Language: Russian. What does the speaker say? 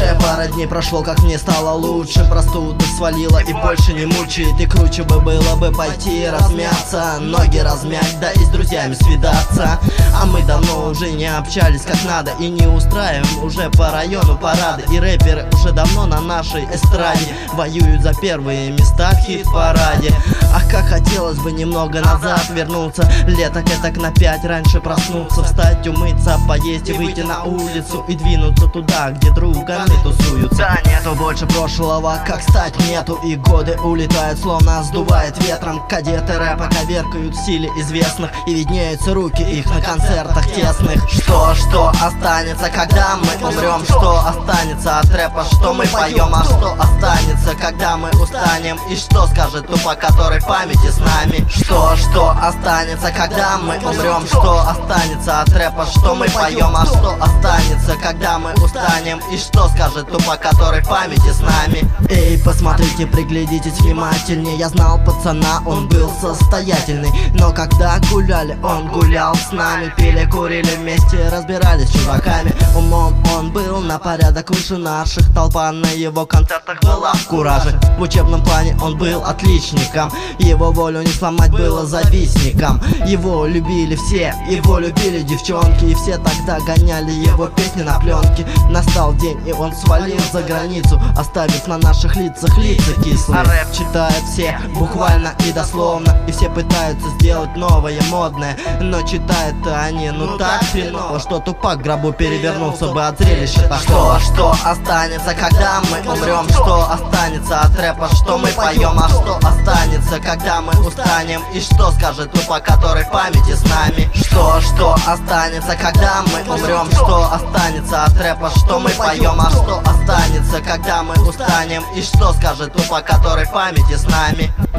Уже пара дней прошло, как мне стало лучше. Простуда свалила и больше не мучает. И круче бы было бы пойти размяться, ноги размять, да и с друзьями свидаться. А мы давно уже не общались как надо и не устраиваем уже по району парады. И рэперы уже давно на нашей эстраде воюют за первые места в хит-параде. Ах, как хотелось бы немного назад вернуться, леток этак на 5 раньше проснуться, встать, умыться, поесть и выйти на улицу и двинуться туда, где друганы тусуются. Да нету больше прошлого, как стать нету, и годы улетают, словно сдувает ветром. Кадеты рэпа коверкают в стиле известных, и виднеются руки их на концертах тесных. Что останется, когда мы умрем? Что останется от рэпа, что мы поем? А что останется, когда мы устанем? И что скажет тупо, который в памяти с нами? Что останется, когда мы умрем? Что останется от рэпа, что мы поем? А что останется, когда мы устанем? И что скажет тупо, который в памяти с нами? Эй, посмотрите, приглядитесь внимательнее. Я знал пацана, он был состоятельный, но когда гуляли, он гулял с нами. Пили, курили вместе, разбирались с чуваками. Умом он был на порядок выше наших. Толпа на его концертах была в кураже. В учебном плане он был отличником, его волю не сломать было завистником. Его любили все, его любили девчонки, и все тогда гоняли его песни на пленке. Настал день, и он свалил за границу, оставив на наших лицах лица кислые. А рэп читают все, буквально и дословно, и все пытаются сделать новое, модное, но читают-то они ну так хреново, что тупак в гробу перевернулся бы от зрелища такого. Что останется, когда мы умрем? Что останется от рэпа, что мы поем? А что останется, когда мы устанем? И что скажет тупак, который в памяти с нами? Что останется, когда мы умрем? Что останется от рэпа, что мы поем? А что останется, когда мы устанем? И что скажет тупак, который в памяти с нами?